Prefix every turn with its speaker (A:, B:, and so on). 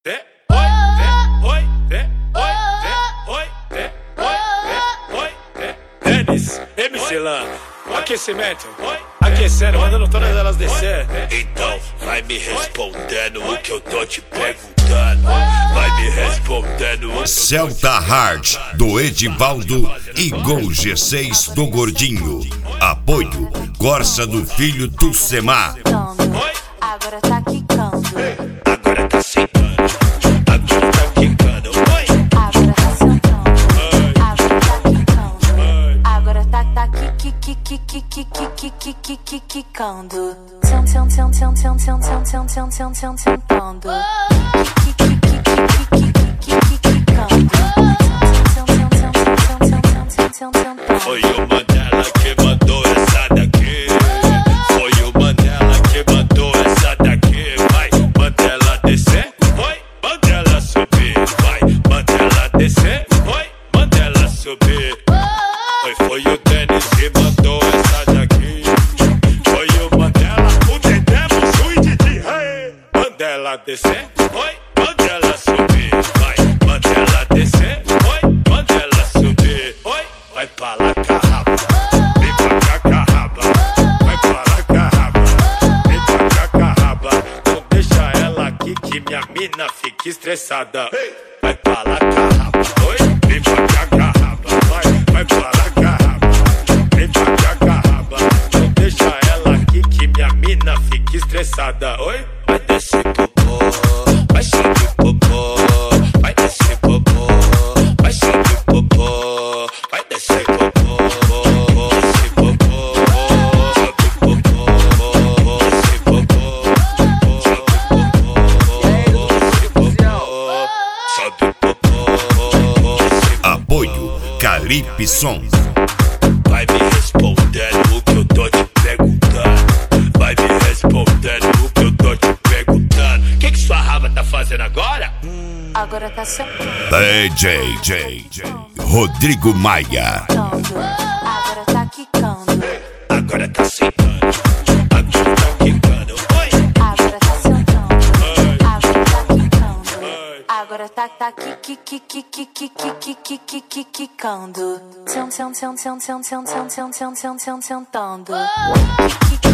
A: Dennis, MC Lan, aquecimento, aquecendo, mandando todas elas descer.
B: Então, vai me respondendo o que eu tô te perguntando. Vai me respondendo o que
C: Celta Hard, do Edivaldo e Gol G6 do Gordinho. Apoio Corsa do Filho Tucemar.
D: Agora tá quicando.
B: agora tá sentando. Agora tá quicando.
D: Agora tá sentando. Agora tá quicando. Agora tá quicando. Sentando.
B: Foi o Mandela que mandou essa daqui. Foi o Mandela que mandou essa daqui. Vai, Mandela descer. Vai, Mandela subir. Vai, Mandela descer. Vai, Mandela subir. Foi o Dennis que mandou essa daqui. Foi o Mandela, o Dedemos, o Didi. Mandela descer. Vai, Mandela subir. Vai, Mandela descer. Vai, Mandela subir. Vai pra lá, carraba. Vem pra cá, carraba. Vai pra lá, carraba. Vem pra cá, carraba. Não deixa ela aqui que minha mina fica estressada. Vai pra lá, carraba. Oi, vem pra cá, carraba. Vai pra lá, carraba. Vem pra cá, carraba. Não deixa ela aqui que minha mina fica estressada. Oi, vai descer popô. Vai subir popô. Vai descer popô. Vai subir popô. Vai descer popô.
C: Apoio Calipe Som.
B: Vai me respondendo o que eu tô te perguntando. Vai me respondendo o que eu tô te perguntando. O que sua raba tá fazendo agora?
D: Agora tá sentando.
C: DJ Rodrigo Maia.
D: Agora tá quicando.
B: Agora tá sentando. Agora tá quicando.
D: Agora tá sentando. Agora tá quicando. Agora tá quicando. Sentando.